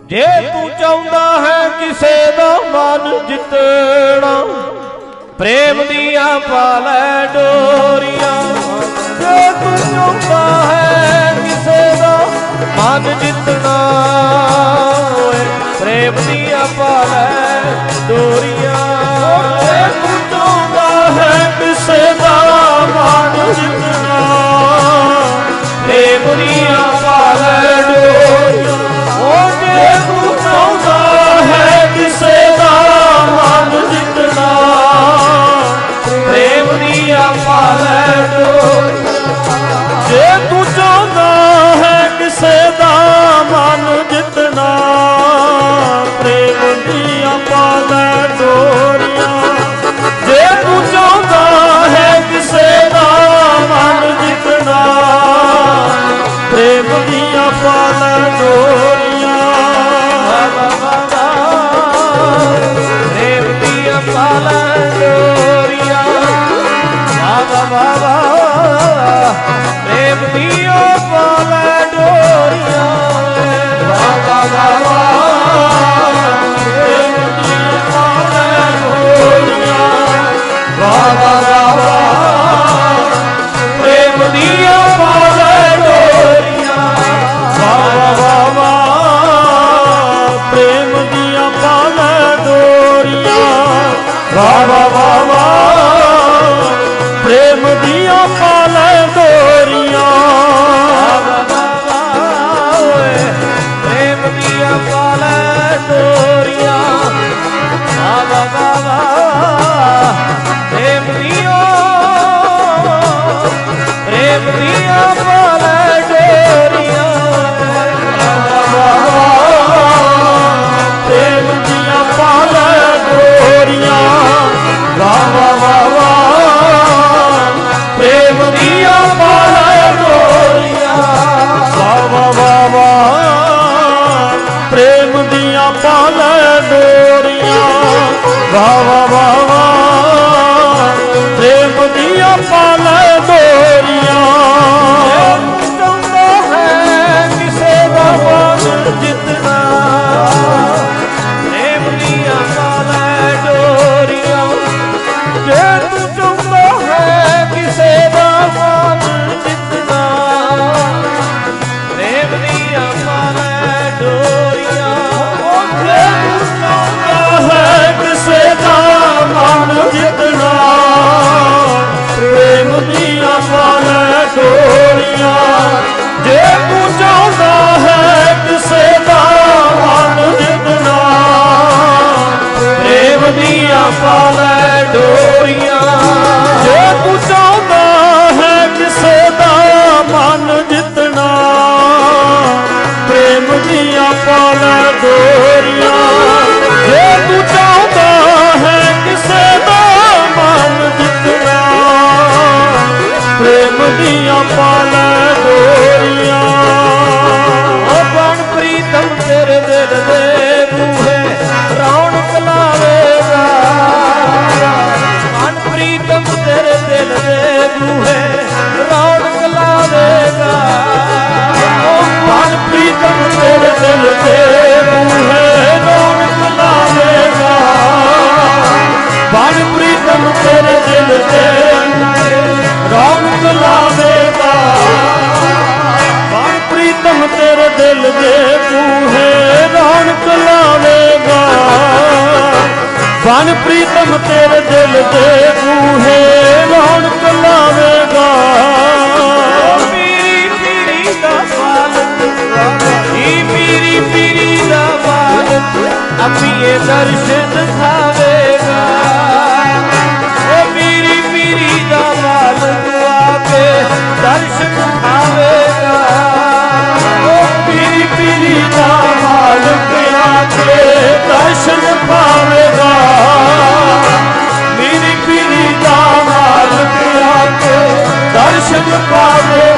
ਜੇ ਤੂੰ ਚਾਹੁੰਦਾ ਹੈ ਕਿਸੇ ਦਾ ਮਨ ਜਿੱਤਣਾ, ਪ੍ਰੇਮ ਦੀਆਂ ਪਾ ਲੈ ਡੋਰੀਆਂ। ਜੇ ਤੂੰ ਚਾਹੁੰਦਾ ਹੈ ਕਿਸੇ ਦਾ ਮਨ ਜਿੱਤਣਾ, ਪ੍ਰੇਮ ਦੀਆਂ ਪਾ ਲੈ ਡੋਰੀਆਂ। ਜੇ ਤੂੰ ਚਾਹੁੰਦਾ ਹੈ ਕਿਸੇ ਦਾ ਮਨ ਜਿੱਤਣਾ, ਪ੍ਰੇਮ ਦੀਆਂ ਪਾ ਲੈ ਡੋਰੀਆਂ। ਜੇ ਤੂੰ ਚਾਹੁੰਦਾ ਹੈ ਕਿਸੇ ਦਾ ਮਨ ਜਿੱਤਣਾ, ਪ੍ਰੇਮ ਦੀਆਂ ਪਾ ਲੈ ਡੋਰੀਆਂ। ਜੇ ਤੂੰ ਚਾਹੁੰਦਾ ਹੈ ਕਿਸੇ ਦਾ ਮਨ ਜਿੱਤਣਾ, ਪ੍ਰੇਮ ਦੀਆਂ ਪਾ ਲੈ ਡੋਰੀਆਂ। ਜੇ ਤੂੰ ਚਾਹੁੰਦਾ ਹੈ ਕਿਸੇ ਦਾ ਮਨ ਜਿੱਤਣਾ, ਪ੍ਰੇਮ ਦੀਆਂ ਪਾ ਲੈ ਡੋਰੀਆਂ। ਪ੍ਰੇਮ ਦੀਆਂ ਪਾ ਲੈ ਡੋਰੀਆਂ। ਵਾਹ ਵਾਹ ਵਾਹ, ਪ੍ਰੇਮ ਦੀਆਂ ਪਾ ਲੈ ਡੋਰੀਆਂ। ਵਾਹ ਵਾਹ ਵਾਹ, ਪ੍ਰੇਮ ਦੀਆਂ ਪਾ ਲੈ ਡੋਰੀਆਂ। ਵਾਹ ਵਾਹ ਵਾਹ, ਪ੍ਰੇਮ ਦੀਆਂ ਪਾ ਲੈ ਡੋਰੀਆਂ। ਵਾਹ ਵਾਹ ਵਾਹ, ਪ੍ਰੇਮ ਦੀਆਂ ਪਾ ਲੈ ਡੋਰੀਆਂ। ਵਾਹ ਵਾਹ ਵਾਹ, ਪ੍ਰੇਮ ਦੀਆਂ ਪਾ ਲੈ ਡੋਰੀਆਂ। ਪ੍ਰੇਮ ਦੀਆਂ ਪਾ ਲੈ ਡੋਰੀਆਂ। ਵਾਹ ਵਾਹ ਵਾਹ, ਪ੍ਰੇਮ ਦੀਆਂ, ਪ੍ਰੇਮ ਦੀਆਂ ਪਾ ਲੈ ਡੋਰੀਆਂ। ਪ੍ਰੇਮ ਦੀਆਂ ਪਾ ਲੈ ਡੋਰੀਆਂ। ਵਾਹ ਵਾਹ ਵਾਹ, ਪ੍ਰੇਮ ਦੀਆਂ ਪਾ ਲੈ ਡੋਰੀਆਂ। ਵਾਹ ਵਾਹ ਵਾਹ, ਪ੍ਰੇਮ ਦੀਆਂ ਪਾ ਲੈ ਡੋਰੀਆਂ। ਵਾਹ ਵਾਹ, ਪ੍ਰੇਮ ਦੀਆਂ ਪਾ ਲੈ ਡੋਰੀਆਂ। ਚਾਹੁੰਦਾ ਹੈ ਕਿਸੇ ਦਾ ਮਨ ਜਿੱਤਣਾ, ਪ੍ਰੇਮ ਦੀਆਂ ਪਾ ਲੈ ਡੋਰੀਆਂ। ਜੇ ਤੂੰ ਚਾਹੁੰਦਾ ਹੈ ਕਿਸੇ ਦਾ ਮਨ ਜਿੱਤਣਾ, ਪ੍ਰੇਮ ਦੀਆਂ ਪਾ ਲੈ ਡੋਰੀਆਂ। ਜੇ ਤੂੰ ਚਾਹੁੰਦਾ ਹੈ ਕਿਸੇ ਦਾ ਮਨ ਜਿੱਤਣਾ, ਪ੍ਰੇਮ ਦੀਆਂ ਪਾ ਲੈ ਡੋਰੀਆਂ। ਜੇ ਤੂੰ ਚਾਹੁੰਦਾ ਹੈ ਕਿਸੇ ਦਾ ਮਨ ਜਿੱਤਣਾ, ਪ੍ਰੇਮ ਦੀਆਂ ਪਾ ਲੈ ਡੋਰੀਆਂ। ਜੇ ਤੂੰ ਚਾਹੁੰਦਾ ਹੈ ਕਿਸੇ ਦਾ ਮਨ ਜਿੱਤਣਾ, ਪ੍ਰੇਮ ਦੀਆਂ ਪਾ ਲੈ ਡੋਰੀਆਂ। ਜੇ ਤੂੰ ਚਾਹੁੰਦਾ ਹੈ ਕਿਸੇ ਦਾ ਮਨ ਜਿੱਤਣਾ, ਪ੍ਰੇਮ ਦੀਆਂ ਪਾ ਲੈ ਡੋਰੀਆਂ। ਓ ਬਣ ਪ੍ਰੀਤਮ ਤੇਰੇ ਦਿਲ ਦੇ ਬੂਹੇ ਰੌਣਕ ਲਾਵੇਗਾ। ਬਣ ਪ੍ਰੀਤਮ ਤੇਰੇ ਦਿਲ ਦੇ ਬੂਹੇ ਰੌਣਕ ਲਾਵੇਗਾ। ਬਣ ਪ੍ਰੀਤਮ ਤੇਰੇ ਦਿਲ ਦੇ ਬੂਹੇ ਰੌਣਕ ਲਾਵੇਗਾ। ਬਣ ਪ੍ਰੀਤਮ ਤੇਰੇ ਦਿਲ ਦੇ ਰੌਣਕ ਲਾਵੇਗਾ। ਬਣ ਪ੍ਰੀਤਮ ਤੇਰੇ ਦਿਲ ਦੇ ਬੂਹੇ ਰੌਣਕ ਲਾਵੇਗਾ। ਬਣ ਪ੍ਰੀਤਮ ਤੇਰੇ ਦਿਲ ਦੇ ਬੂਹੇ ਰੌਣਕ ਲਾਵੇਗਾ। ਮੇਰੀ ਪੀਰੀ ਦਾ ਮਾਲਕ, ਮੇਰੀ ਪੀਰੀ ਦਾ ਮਾਲਕ, ਆਪੀਏ ਦਰਸ਼ਨ ਦਿਖਾਵੇਗਾ। ਓ ਮੇਰੀ ਪੀਰੀ ਦਾ ਮਾਲਕ ਆ ਕੇ ਦਰਸ਼ਨ ਦਿਖਾਵੇਗਾ। ਓ ਮੇਰੀ ਪੀਰੀ ਦਾ ਮਾਲਕ ਆ ਕੇ ਦਰਸ਼ਨ ਪਾਵੇਗਾ। ਮੇਰੀ ਪੀਰੀ ਦਾ ਮਾਲਕ ਆ ਕੇ ਦਰਸ਼ਨ ਪਾਵੇਗਾ।